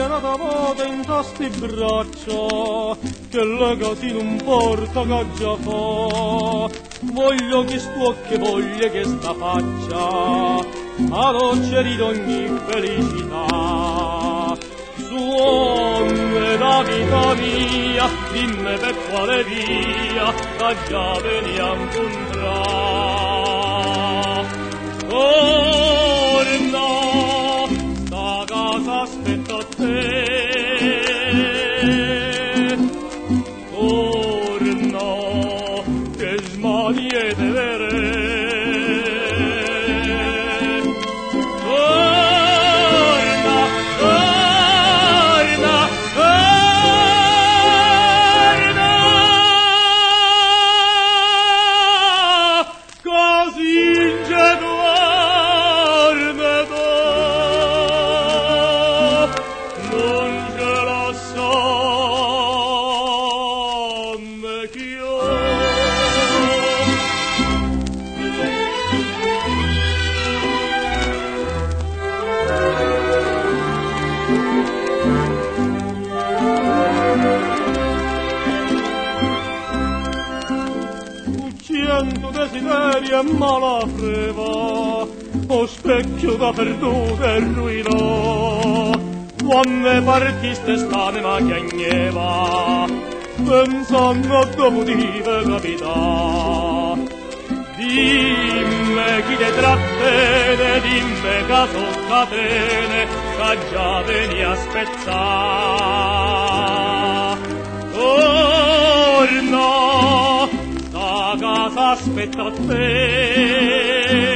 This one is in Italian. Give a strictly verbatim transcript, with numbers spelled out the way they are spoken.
schienata vuota in sti braccia, che legati in un porto che già fa. Voglio che stuocchi, voglio che sta faccia, a dolce di ogni felicità. Suonne la vita mia, dimmi per quale via, che già venia incontrà. Torna, sta casa aspetta te. Torna, che smanie de vere. Torna, torna, torna, così ingenua. Cento desideri e mala freva, o specchio da perduto e ruina. Quando partiste st'anima chiagneva, pensando a dove potive capità. Dimmi chi te trattiene, dimmi che so catene, che già veni a spezzare. Torna, casa aspetta te.